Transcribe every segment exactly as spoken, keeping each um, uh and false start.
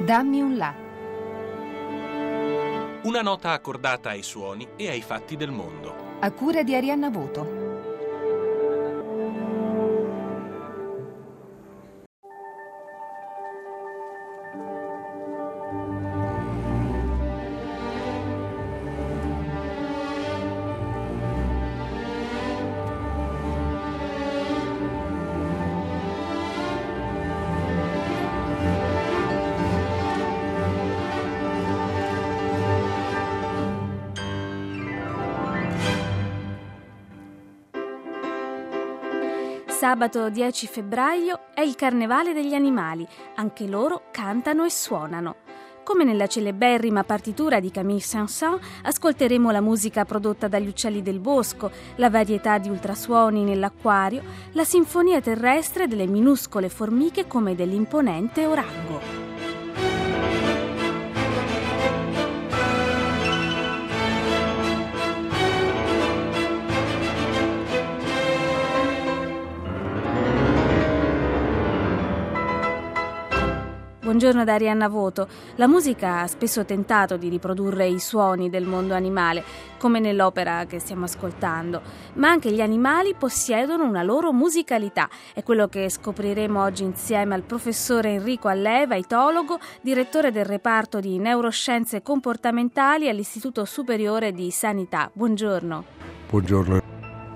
Dammi un La. Una nota accordata ai suoni e ai fatti del mondo. A cura di Arianna Voto. Sabato dieci febbraio è il Carnevale degli animali, anche loro cantano e suonano. Come nella celeberrima partitura di Camille Saint-Saëns, ascolteremo la musica prodotta dagli uccelli del bosco, la varietà di ultrasuoni nell'acquario, la sinfonia terrestre delle minuscole formiche come dell'imponente orango. Buongiorno da Arianna Voto. La musica ha spesso tentato di riprodurre i suoni del mondo animale, come nell'opera che stiamo ascoltando, ma anche gli animali possiedono una loro musicalità. È quello che scopriremo oggi insieme al professore Enrico Alleva, etologo, direttore del reparto di neuroscienze comportamentali all'Istituto Superiore di Sanità. Buongiorno. Buongiorno.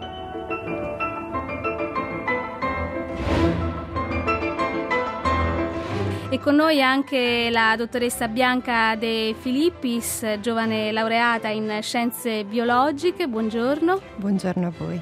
E con noi anche la dottoressa Bianca De Filippis, giovane laureata in scienze biologiche. Buongiorno. Buongiorno a voi.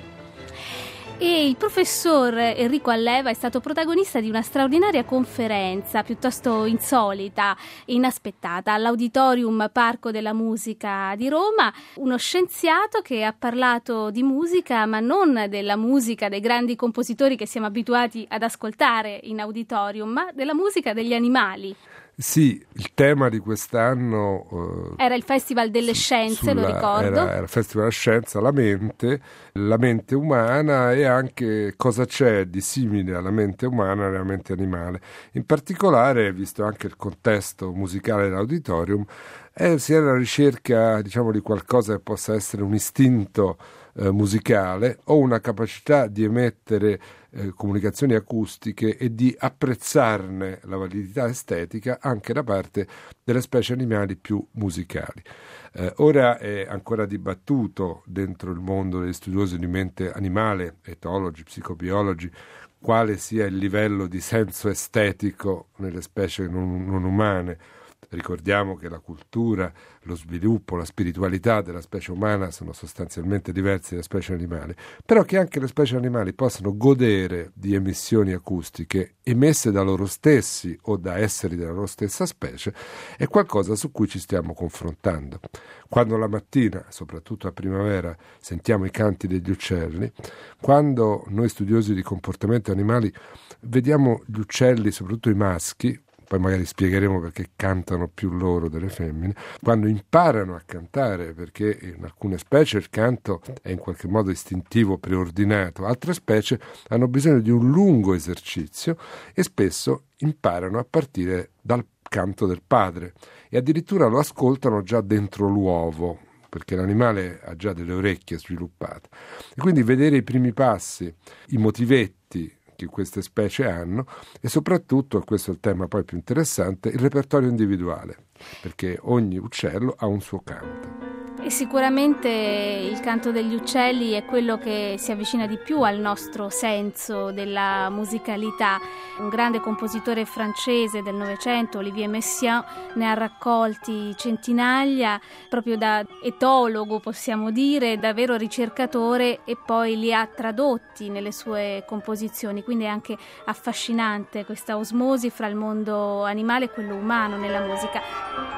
E il professor Enrico Alleva è stato protagonista di una straordinaria conferenza piuttosto insolita e inaspettata all'Auditorium Parco della Musica di Roma. Uno scienziato che ha parlato di musica, ma non della musica dei grandi compositori che siamo abituati ad ascoltare in auditorium, ma della musica degli animali. Sì, il tema di quest'anno eh, era il Festival delle Scienze, sulla, lo ricordo. Era, era il Festival della Scienza, la mente, la mente umana e anche cosa c'è di simile alla mente umana e alla mente animale. In particolare, visto anche il contesto musicale dell'auditorium, eh, si era alla ricerca, diciamo, di qualcosa che possa essere un istinto eh, musicale o una capacità di emettere Eh, comunicazioni acustiche e di apprezzarne la validità estetica anche da parte delle specie animali più musicali. Eh, ora è ancora dibattuto dentro il mondo degli studiosi di mente animale, etologi, psicobiologi, quale sia il livello di senso estetico nelle specie non, non umane. Ricordiamo che la cultura, lo sviluppo, la spiritualità della specie umana sono sostanzialmente diversi dalle specie animali, però che anche le specie animali possano godere di emissioni acustiche emesse da loro stessi o da esseri della loro stessa specie è qualcosa su cui ci stiamo confrontando. Quando la mattina, soprattutto a primavera, sentiamo i canti degli uccelli, quando noi studiosi di comportamento animali vediamo gli uccelli, soprattutto i maschi, poi magari spiegheremo perché cantano più loro delle femmine, quando imparano a cantare, perché in alcune specie il canto è in qualche modo istintivo, preordinato, altre specie hanno bisogno di un lungo esercizio e spesso imparano a partire dal canto del padre e addirittura lo ascoltano già dentro l'uovo, perché l'animale ha già delle orecchie sviluppate. E quindi vedere i primi passi, i motivetti che queste specie hanno e soprattutto, e questo è il tema poi più interessante, il repertorio individuale, perché ogni uccello ha un suo canto. E sicuramente il canto degli uccelli è quello che si avvicina di più al nostro senso della musicalità. Un grande compositore francese del Novecento, Olivier Messiaen, ne ha raccolti centinaia, proprio da etologo possiamo dire, da vero ricercatore, e poi li ha tradotti nelle sue composizioni. Quindi è anche affascinante questa osmosi fra il mondo animale e quello umano nella musica.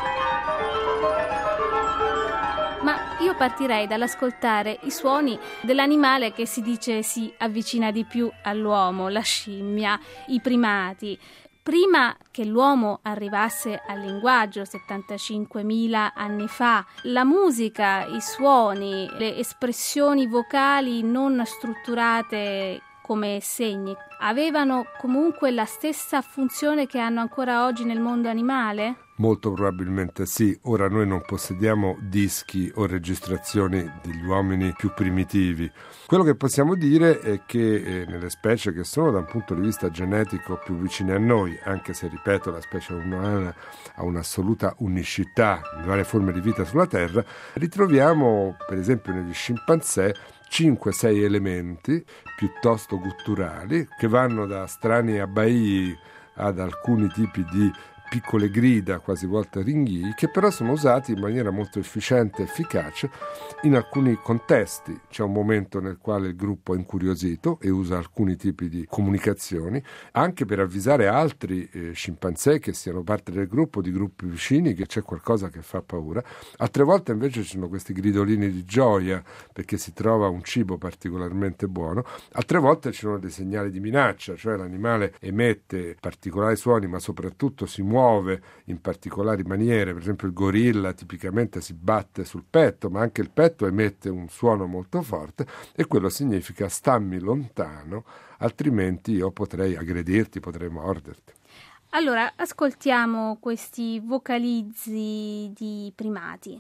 Ma io partirei dall'ascoltare i suoni dell'animale che si dice si avvicina di più all'uomo, la scimmia, i primati. Prima che l'uomo arrivasse al linguaggio, settantacinquemila anni fa, la musica, i suoni, le espressioni vocali non strutturate come segni, avevano comunque la stessa funzione che hanno ancora oggi nel mondo animale? Molto probabilmente sì. Ora noi non possediamo dischi o registrazioni degli uomini più primitivi. Quello che possiamo dire è che eh, nelle specie che sono da un punto di vista genetico più vicine a noi, anche se ripeto la specie umana ha un'assoluta unicità in varie forme di vita sulla Terra, ritroviamo per esempio negli scimpanzé cinque sei elementi piuttosto gutturali che vanno da strani abbaii ad alcuni tipi di piccole grida, quasi volte ringhii, che però sono usati in maniera molto efficiente e efficace in alcuni contesti. C'è un momento nel quale il gruppo è incuriosito e usa alcuni tipi di comunicazioni, anche per avvisare altri eh, scimpanzé che siano parte del gruppo, di gruppi vicini, che c'è qualcosa che fa paura. Altre volte invece ci sono questi gridolini di gioia perché si trova un cibo particolarmente buono. Altre volte ci sono dei segnali di minaccia, cioè l'animale emette particolari suoni, ma soprattutto si muove muove in particolari maniere. Per esempio il gorilla tipicamente si batte sul petto, ma anche il petto emette un suono molto forte e quello significa stammi lontano, altrimenti io potrei aggredirti, potrei morderti. Allora, ascoltiamo questi vocalizzi di primati.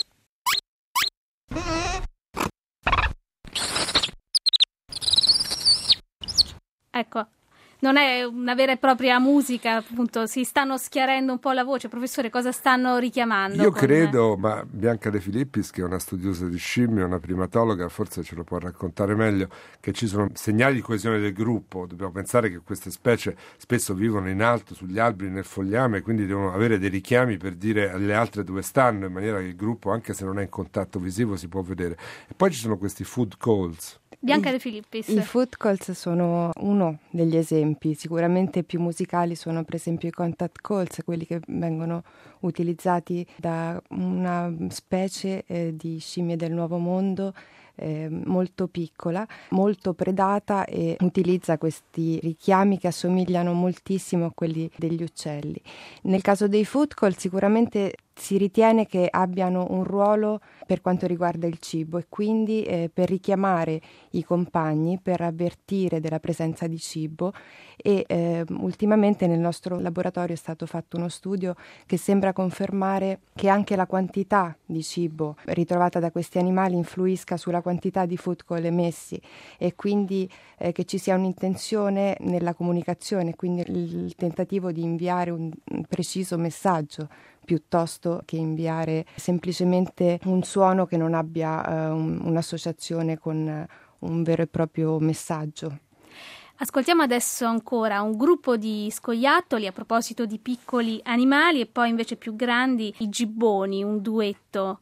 Ecco. Non è una vera e propria musica, appunto, si stanno schiarendo un po' la voce. Professore, cosa stanno richiamando? Io con... credo, ma Bianca De Filippis, che è una studiosa di scimmie, una primatologa, forse ce lo può raccontare meglio, che ci sono segnali di coesione del gruppo. Dobbiamo pensare che queste specie spesso vivono in alto, sugli alberi, nel fogliame, quindi devono avere dei richiami per dire alle altre dove stanno, in maniera che il gruppo, anche se non è in contatto visivo, si può vedere. E poi ci sono questi food calls. Bianca De Filippis. I food calls sono uno degli esempi, sicuramente più musicali sono per esempio i contact calls, quelli che vengono utilizzati da una specie eh, di scimmie del Nuovo Mondo eh, molto piccola, molto predata e utilizza questi richiami che assomigliano moltissimo a quelli degli uccelli. Nel caso dei food call sicuramente si ritiene che abbiano un ruolo per quanto riguarda il cibo e quindi eh, per richiamare i compagni, per avvertire della presenza di cibo e eh, ultimamente nel nostro laboratorio è stato fatto uno studio che sembra confermare che anche la quantità di cibo ritrovata da questi animali influisca sulla quantità di food call emessi e quindi eh, che ci sia un'intenzione nella comunicazione, quindi il tentativo di inviare un, un preciso messaggio piuttosto che inviare semplicemente un suono che non abbia uh, un, un'associazione con uh, un vero e proprio messaggio. Ascoltiamo adesso ancora un gruppo di scoiattoli a proposito di piccoli animali e poi invece più grandi i gibboni, un duetto.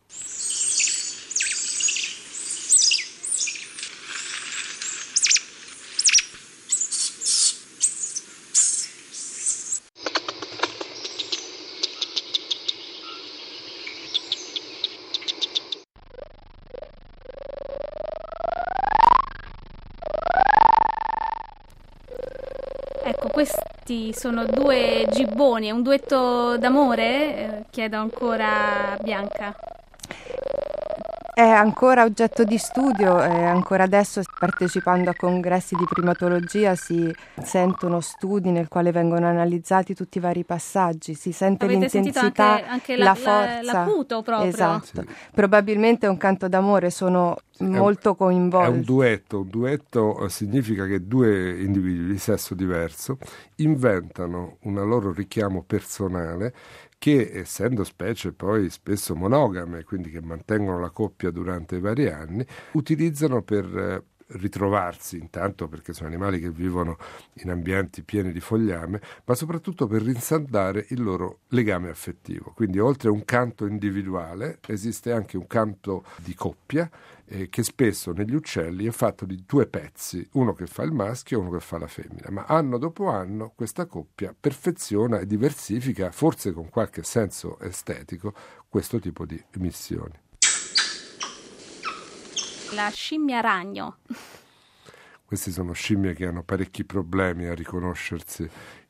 Ecco, questi sono due gibboni, è un duetto d'amore? Eh, chiedo ancora a Bianca. È ancora oggetto di studio, e ancora adesso partecipando a congressi di primatologia si sentono studi nel quale vengono analizzati tutti i vari passaggi, si sente Avete l'intensità, sentito anche, anche la, la forza. La, l'acuto proprio. Esatto, Sì. Probabilmente è un canto d'amore, sono molto coinvolti. È un duetto, un duetto significa che due individui di sesso diverso inventano un loro richiamo personale che, essendo specie poi spesso monogame, quindi che mantengono la coppia durante i vari anni, utilizzano per eh, ritrovarsi, intanto perché sono animali che vivono in ambienti pieni di fogliame, ma soprattutto per rinsaldare il loro legame affettivo. Quindi oltre a un canto individuale esiste anche un canto di coppia eh, che spesso negli uccelli è fatto di due pezzi, uno che fa il maschio e uno che fa la femmina, ma anno dopo anno questa coppia perfeziona e diversifica, forse con qualche senso estetico, questo tipo di missioni. La scimmia ragno. Queste sono scimmie che hanno parecchi problemi a riconoscersi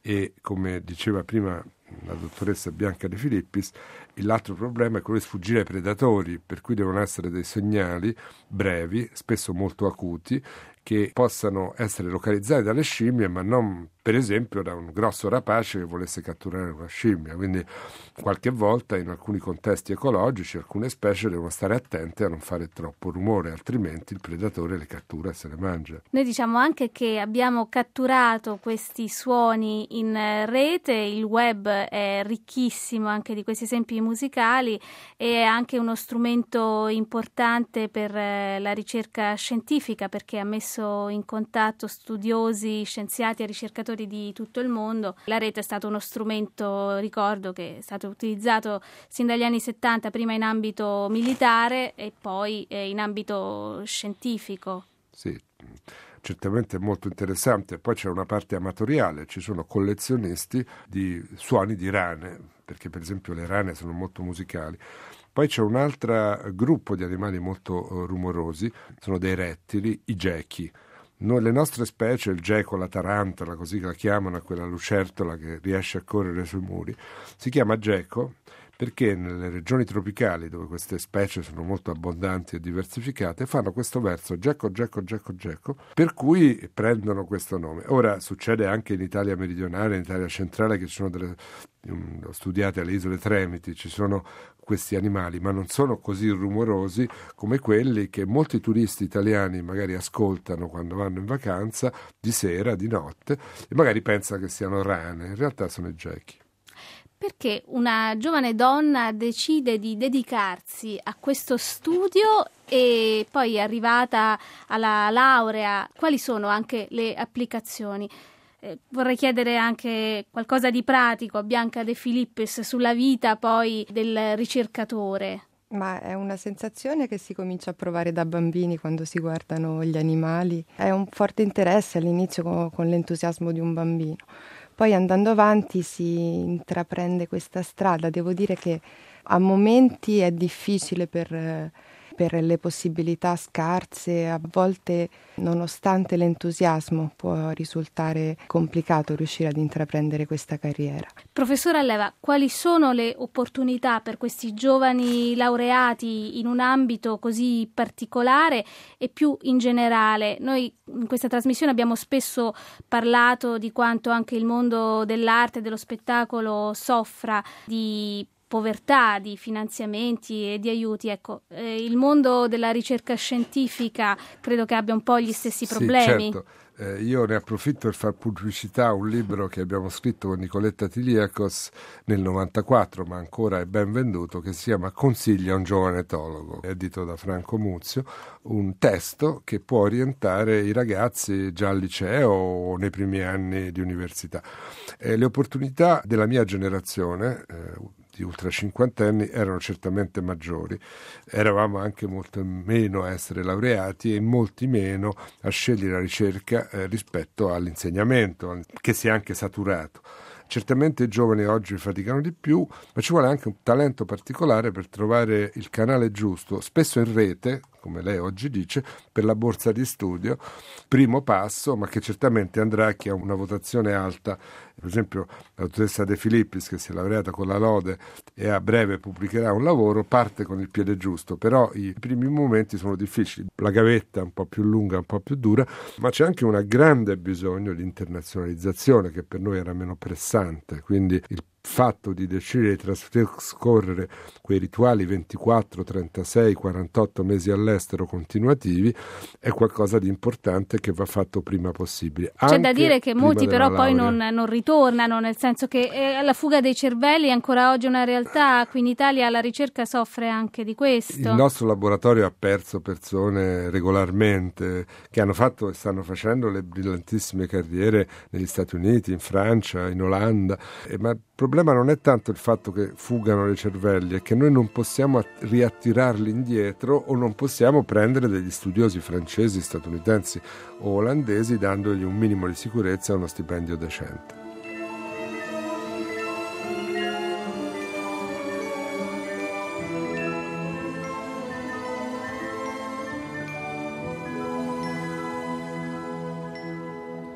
e, come diceva prima la dottoressa Bianca De Filippis, l'altro problema è quello di sfuggire ai predatori, per cui devono essere dei segnali brevi, spesso molto acuti, che possano essere localizzati dalle scimmie, ma non per esempio da un grosso rapace che volesse catturare una scimmia. Quindi qualche volta in alcuni contesti ecologici alcune specie devono stare attente a non fare troppo rumore, altrimenti il predatore le cattura e se le mangia. Noi diciamo anche che abbiamo catturato questi suoni in rete, il web è ricchissimo anche di questi esempi musicali e è anche uno strumento importante per la ricerca scientifica, perché ha messo in contatto studiosi, scienziati e ricercatori di tutto il mondo. La rete è stato uno strumento, ricordo, che è stato utilizzato sin dagli anni settanta, prima in ambito militare e poi in ambito scientifico. Sì, certamente è molto interessante. Poi c'è una parte amatoriale, ci sono collezionisti di suoni di rane, perché per esempio le rane sono molto musicali. Poi c'è un altro gruppo di animali molto uh, rumorosi, sono dei rettili, i gechi. Noi, le nostre specie, il geco, la tarantula, così la chiamano, quella lucertola che riesce a correre sui muri, si chiama geco perché nelle regioni tropicali, dove queste specie sono molto abbondanti e diversificate, fanno questo verso geco, geco, geco, geco, per cui prendono questo nome. Ora succede anche in Italia meridionale, in Italia centrale, che ci sono delle, um, studiate alle isole Tremiti, ci sono questi animali, ma non sono così rumorosi come quelli che molti turisti italiani magari ascoltano quando vanno in vacanza, di sera, di notte, e magari pensano che siano rane, in realtà sono i gechi. Perché una giovane donna decide di dedicarsi a questo studio e poi è arrivata alla laurea? Quali sono anche le applicazioni? Eh, vorrei chiedere anche qualcosa di pratico a Bianca De Filippis sulla vita poi del ricercatore. Ma è una sensazione che si comincia a provare da bambini quando si guardano gli animali. È un forte interesse all'inizio con, con l'entusiasmo di un bambino. Poi andando avanti si intraprende questa strada. Devo dire che a momenti è difficile per, per le possibilità scarse, a volte nonostante l'entusiasmo può risultare complicato riuscire ad intraprendere questa carriera. Professor Alleva, quali sono le opportunità per questi giovani laureati in un ambito così particolare e più in generale? Noi in questa trasmissione abbiamo spesso parlato di quanto anche il mondo dell'arte e dello spettacolo soffra di povertà, di finanziamenti e di aiuti. Ecco, eh, il mondo della ricerca scientifica credo che abbia un po' gli stessi problemi. Sì, certo. Eh, io ne approfitto per far pubblicità a un libro che abbiamo scritto con Nicoletta Tiliakos nel novantaquattro, ma ancora è ben venduto, che si chiama Consigli a un giovane etologo, edito da Franco Muzio, un testo che può orientare i ragazzi già al liceo o nei primi anni di università. Eh, le opportunità della mia generazione, eh, di ultra cinquantenni, erano certamente maggiori. Eravamo anche molto meno a essere laureati e molti meno a scegliere la ricerca eh, rispetto all'insegnamento, che si è anche saturato. Certamente i giovani oggi faticano di più, ma ci vuole anche un talento particolare per trovare il canale giusto, spesso in rete, come lei oggi dice, per la borsa di studio, primo passo, ma che certamente andrà a chi ha una votazione alta. Per esempio la dottoressa De Filippis, che si è laureata con la lode e a breve pubblicherà un lavoro, parte con il piede giusto, però i primi momenti sono difficili, la gavetta è un po' più lunga, un po' più dura, ma c'è anche un grande bisogno di internazionalizzazione che per noi era meno pressante, quindi il fatto di decidere di trascorrere quei rituali ventiquattro, trentasei, quarantotto mesi all'estero continuativi è qualcosa di importante che va fatto prima possibile. C'è da dire che molti però poi non, non ritornano, nel senso che eh, la fuga dei cervelli è ancora oggi una realtà. Qui in Italia la ricerca soffre anche di questo. Il nostro laboratorio ha perso persone regolarmente che hanno fatto e stanno facendo le brillantissime carriere negli Stati Uniti, in Francia, in Olanda, eh, ma il problema non è tanto il fatto che fugano le cervelli, è che noi non possiamo riattirarli indietro o non possiamo prendere degli studiosi francesi, statunitensi o olandesi dandogli un minimo di sicurezza e uno stipendio decente.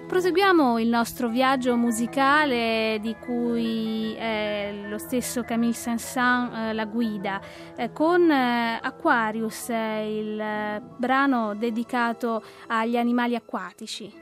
Proseguiamo il nostro viaggio musicale di cui è lo stesso Camille Saint-Saëns eh, la guida, eh, con eh, Aquarius, eh, il eh, brano dedicato agli animali acquatici.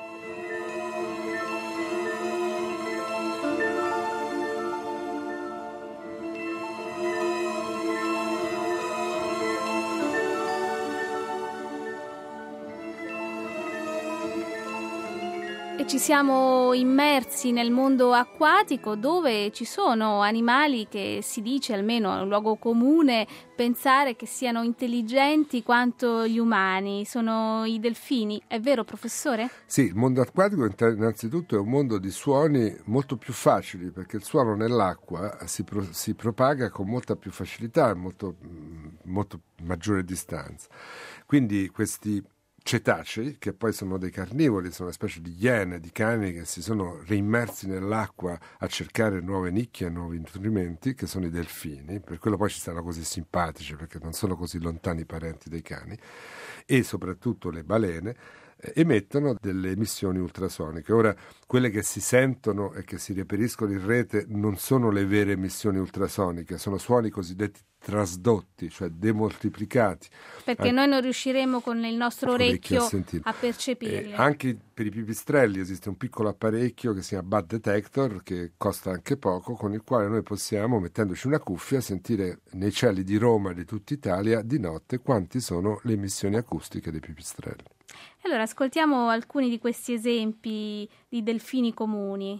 E ci siamo immersi nel mondo acquatico, dove ci sono animali che si dice, almeno è un luogo comune, pensare che siano intelligenti quanto gli umani. Sono i delfini, è vero professore? Sì, il mondo acquatico innanzitutto è un mondo di suoni molto più facili, perché il suono nell'acqua si, pro, si propaga con molta più facilità e molto, molto maggiore distanza. Quindi questi cetacei, che poi sono dei carnivori, sono una specie di iene, di cani che si sono reimmersi nell'acqua a cercare nuove nicchie e nuovi nutrimenti, che sono i delfini, per quello poi ci stanno così simpatici, perché non sono così lontani parenti dei cani, e soprattutto le balene, eh, emettono delle emissioni ultrasoniche. Ora, quelle che si sentono e che si reperiscono in rete non sono le vere emissioni ultrasoniche, sono suoni cosiddetti trasdotti, cioè demoltiplicati. Perché An- noi non riusciremo con il nostro orecchio, orecchio a, a percepirli. Eh, anche per i pipistrelli esiste un piccolo apparecchio che si chiama Bud Detector, che costa anche poco, con il quale noi possiamo, mettendoci una cuffia, sentire nei cieli di Roma e di tutta Italia di notte quanti sono le emissioni acustiche dei pipistrelli. Allora, ascoltiamo alcuni di questi esempi di delfini comuni.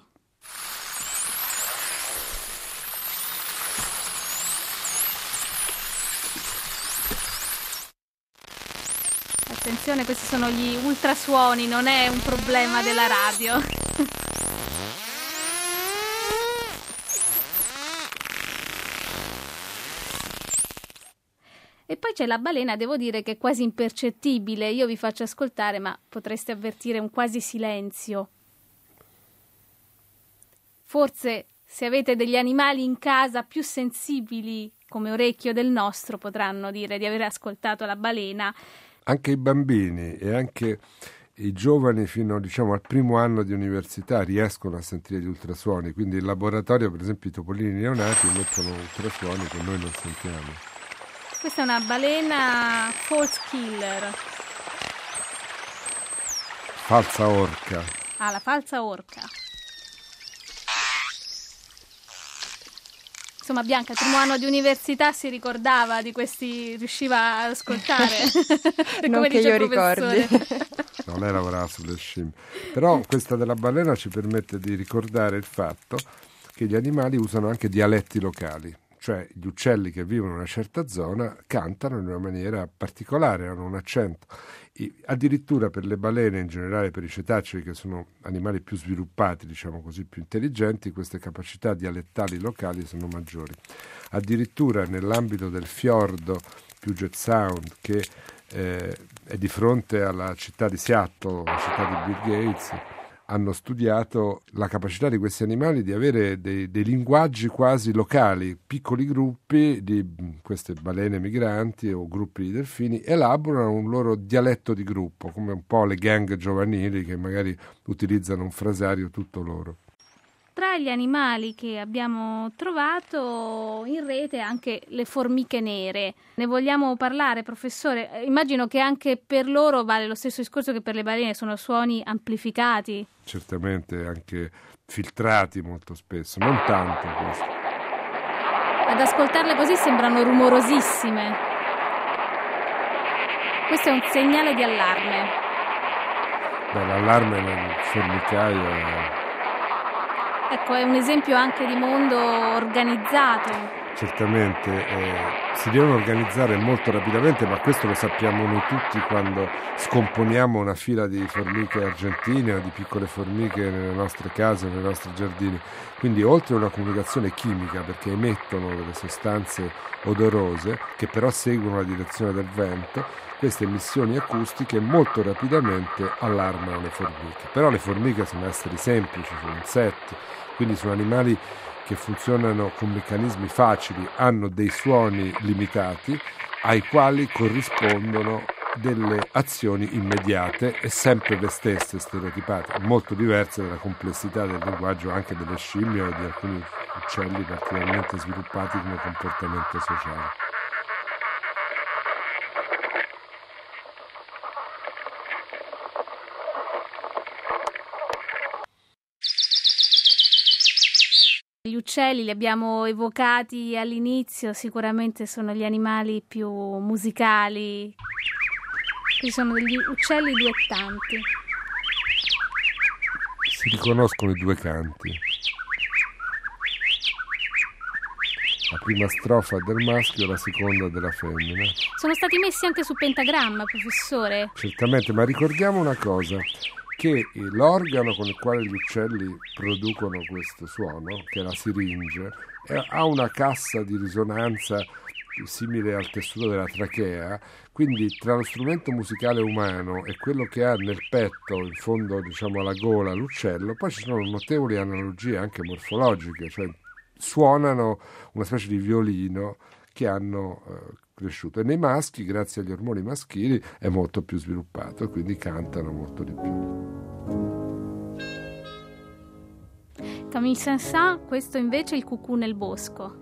Attenzione, questi sono gli ultrasuoni, non è un problema della radio. E poi c'è la balena, devo dire che è quasi impercettibile. Io vi faccio ascoltare, ma potreste avvertire un quasi silenzio. Forse, se avete degli animali in casa più sensibili come orecchio del nostro, potranno dire di aver ascoltato la balena. Anche i bambini e anche i giovani fino, diciamo, al primo anno di università riescono a sentire gli ultrasuoni, quindi in laboratorio, per esempio, i topolini neonati emettono ultrasuoni che noi non sentiamo. Questa è una balena false killer. Falsa orca. Ah, la falsa orca. Insomma, Bianca, il primo anno di università si ricordava di questi, riusciva ad ascoltare. Non come che dice io il ricordi. No, lei lavorava sulle scimmie. Però questa della balena ci permette di ricordare il fatto che gli animali usano anche dialetti locali. Cioè gli uccelli che vivono in una certa zona cantano in una maniera particolare, hanno un accento. E addirittura per le balene, in generale per i cetacei, che sono animali più sviluppati, diciamo così, più intelligenti, queste capacità dialettali locali sono maggiori. Addirittura nell'ambito del fiordo Puget Sound, che eh, è di fronte alla città di Seattle, la città di Bill Gates, hanno studiato la capacità di questi animali di avere dei, dei linguaggi quasi locali. Piccoli gruppi di queste balene migranti o gruppi di delfini elaborano un loro dialetto di gruppo, come un po' le gang giovanili che magari utilizzano un frasario tutto loro. Tra gli animali che abbiamo trovato in rete anche le formiche nere. Ne vogliamo parlare, professore? Immagino che anche per loro vale lo stesso discorso che per le balene, sono suoni amplificati. Certamente, anche filtrati molto spesso, non tanto questo. Ad ascoltarle così sembrano rumorosissime. Questo è un segnale di allarme. Beh, l'allarme nel formicaio è... Ecco, è un esempio anche di mondo organizzato. Certamente, eh, si devono organizzare molto rapidamente, ma questo lo sappiamo noi tutti quando scomponiamo una fila di formiche argentine o di piccole formiche nelle nostre case, nei nostri giardini. Quindi oltre a una comunicazione chimica, perché emettono delle sostanze odorose che però seguono la direzione del vento, queste emissioni acustiche molto rapidamente allarmano le formiche. Però le formiche sono esseri semplici, sono insetti, quindi sono animali che funzionano con meccanismi facili, hanno dei suoni limitati ai quali corrispondono delle azioni immediate e sempre le stesse, stereotipate, molto diverse dalla complessità del linguaggio anche delle scimmie o di alcuni uccelli particolarmente sviluppati come comportamento sociale. Gli uccelli li abbiamo evocati all'inizio, sicuramente sono gli animali più musicali. Ci sono degli uccelli duettanti. Si riconoscono i due canti. La prima strofa del maschio e la seconda della femmina. Sono stati messi anche su pentagramma, professore? Certamente, ma ricordiamo una cosa, che l'organo con il quale gli uccelli producono questo suono, che è la siringe, ha una cassa di risonanza simile al tessuto della trachea, quindi tra lo strumento musicale umano e quello che ha nel petto, in fondo diciamo alla gola, l'uccello, poi ci sono notevoli analogie anche morfologiche, cioè suonano una specie di violino che hanno eh, cresciuto, e nei maschi, grazie agli ormoni maschili, è molto più sviluppato, quindi cantano molto di più. Camille Saint-Saëns, questo invece è il cucù nel bosco.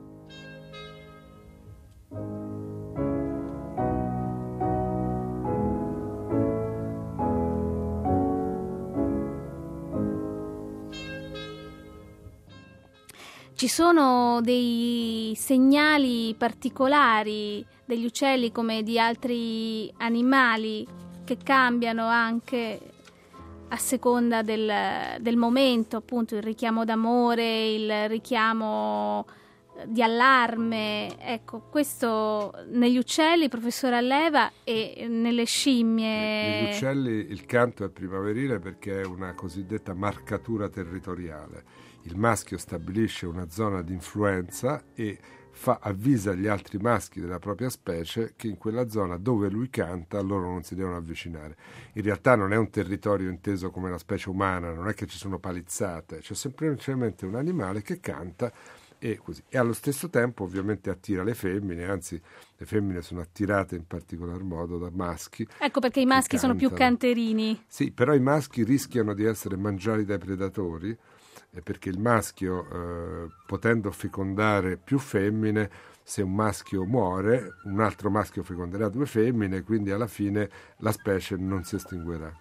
Ci sono dei segnali particolari degli uccelli come di altri animali che cambiano anche a seconda del, del momento, appunto il richiamo d'amore, il richiamo di allarme. Ecco, questo negli uccelli, professore Alleva, e nelle scimmie. Negli uccelli il canto è primaverile perché è una cosiddetta marcatura territoriale. Il maschio stabilisce una zona di influenza e fa, avvisa gli altri maschi della propria specie che in quella zona dove lui canta loro non si devono avvicinare. In realtà non è un territorio inteso come la specie umana, non è che ci sono palizzate, c'è semplicemente un animale che canta e così. E allo stesso tempo ovviamente attira le femmine, anzi le femmine sono attirate in particolar modo da maschi. Ecco perché i maschi sono più canterini. Sì, però i maschi rischiano di essere mangiati dai predatori, perché il maschio, eh, potendo fecondare più femmine, se un maschio muore, un altro maschio feconderà due femmine, quindi alla fine la specie non si estinguerà.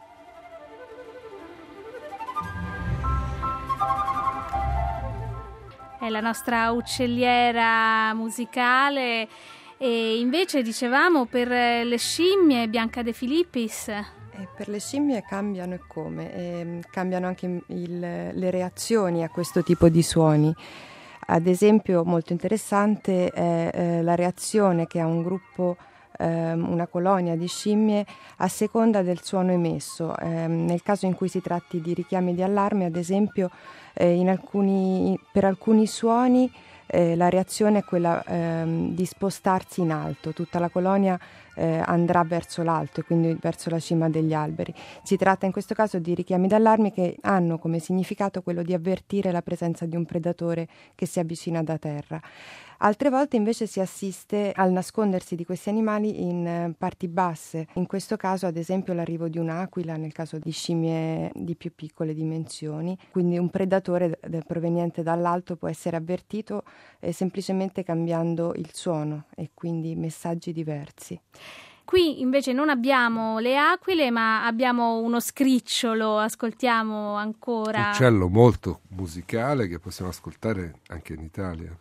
È la nostra uccelliera musicale. E invece dicevamo per le scimmie, Bianca De Filippis. E per le scimmie cambiano e come? E cambiano anche il, le reazioni a questo tipo di suoni. Ad esempio, molto interessante è eh, la reazione che ha un gruppo, eh, una colonia di scimmie a seconda del suono emesso. Eh, nel caso in cui si tratti di richiami di allarme, ad esempio, eh, in alcuni, per alcuni suoni eh, la reazione è quella eh, di spostarsi in alto. Tutta la colonia Eh, andrà verso l'alto e quindi verso la cima degli alberi. Si tratta in questo caso di richiami d'allarme che hanno come significato quello di avvertire la presenza di un predatore che si avvicina da terra. Altre volte invece si assiste al nascondersi di questi animali in eh, parti basse, in questo caso ad esempio l'arrivo di un'aquila nel caso di scimmie di più piccole dimensioni, quindi un predatore d- proveniente dall'alto può essere avvertito eh, semplicemente cambiando il suono e quindi messaggi diversi. Qui invece non abbiamo le aquile, ma abbiamo uno scricciolo, ascoltiamo ancora. Un uccello molto musicale che possiamo ascoltare anche in Italia.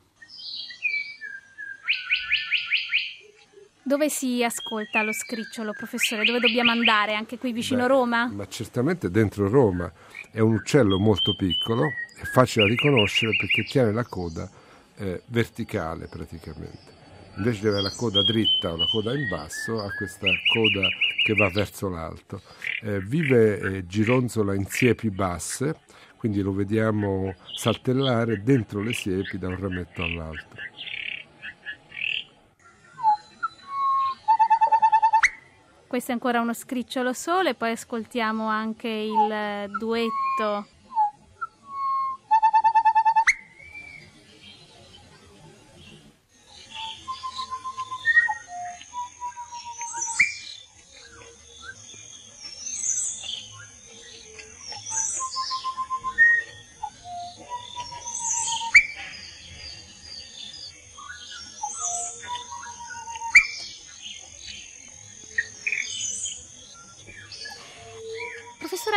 Dove si ascolta lo scricciolo, professore? Dove dobbiamo andare? Anche qui vicino Beh, Roma? Ma certamente dentro Roma. È un uccello molto piccolo, è facile da riconoscere perché tiene la coda eh, verticale praticamente. Invece di avere la coda dritta o la coda in basso, ha questa coda che va verso l'alto. Eh, vive e gironzola in siepi basse, quindi lo vediamo saltellare dentro le siepi da un rametto all'altro. Questo è ancora uno scricciolo solo e poi ascoltiamo anche il duetto.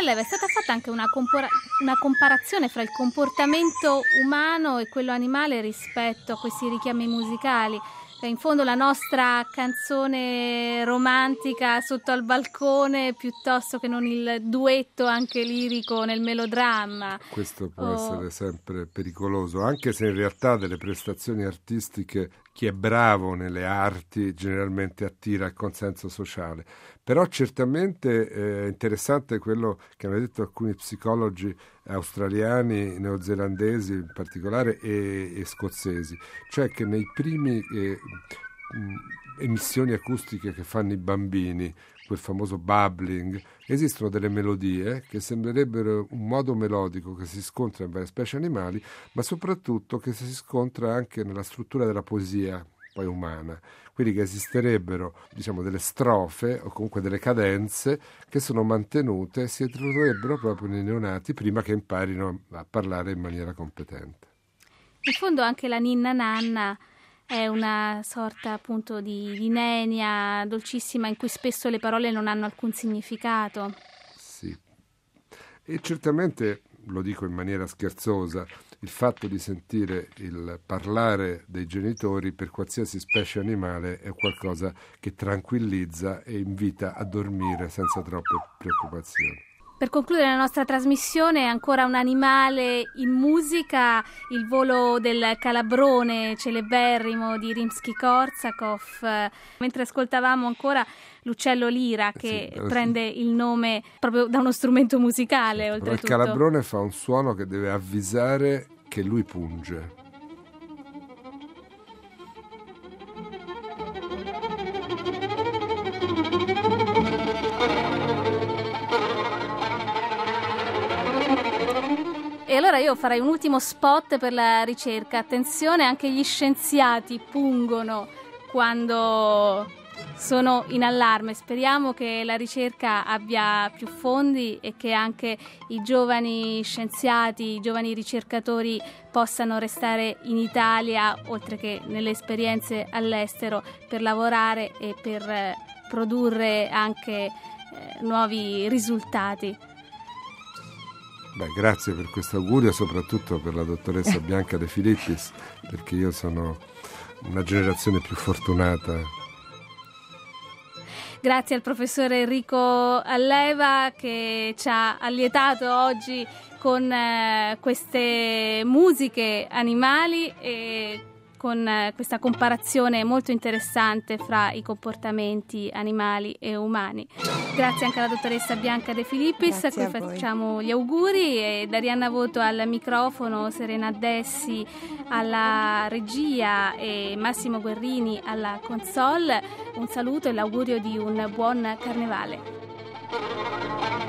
Alleva, è stata fatta anche una, compora- una comparazione fra il comportamento umano e quello animale rispetto a questi richiami musicali. In fondo la nostra canzone romantica sotto al balcone piuttosto che non il duetto anche lirico nel melodramma. Questo può oh. essere sempre pericoloso, anche se in realtà delle prestazioni artistiche chi è bravo nelle arti generalmente attira il consenso sociale. Però certamente è interessante quello che hanno detto alcuni psicologi australiani, neozelandesi in particolare e, e scozzesi, cioè che nei primi eh, mh, emissioni acustiche che fanno i bambini, quel famoso bubbling, esistono delle melodie che sembrerebbero un modo melodico che si scontra in varie specie animali, ma soprattutto che si scontra anche nella struttura della poesia poi umana, quindi che esisterebbero, diciamo, delle strofe o comunque delle cadenze che sono mantenute e si introdurrebbero proprio nei neonati prima che imparino a parlare in maniera competente. In fondo anche la ninna nanna è una sorta appunto di, di nenia dolcissima in cui spesso le parole non hanno alcun significato. Sì, e certamente, lo dico in maniera scherzosa, il fatto di sentire il parlare dei genitori per qualsiasi specie animale è qualcosa che tranquillizza e invita a dormire senza troppe preoccupazioni. Per concludere la nostra trasmissione, ancora un animale in musica, il volo del calabrone celeberrimo di Rimsky-Korsakov, mentre ascoltavamo ancora l'uccello lira che sì, prende il nome proprio da uno strumento musicale. Però oltretutto. Il calabrone fa un suono che deve avvisare che lui punge. E allora io farei un ultimo spot per la ricerca. Attenzione, anche gli scienziati pungono quando sono in allarme. Speriamo che la ricerca abbia più fondi e che anche i giovani scienziati, i giovani ricercatori possano restare in Italia, oltre che nelle esperienze all'estero, per lavorare e per produrre anche eh, nuovi risultati. Beh, grazie per questo augurio, soprattutto per la dottoressa Bianca De Filippis, perché io sono una generazione più fortunata. Grazie al professore Enrico Alleva che ci ha allietato oggi con eh, queste musiche animali e con eh, questa comparazione molto interessante fra i comportamenti animali e umani. Grazie anche alla dottoressa Bianca De Filippis, Grazie a cui a voi. facciamo gli auguri, e da Arianna Voto al microfono, Serena Dessi alla regia e Massimo Guerrini alla console. Un saluto e l'augurio di un buon carnevale.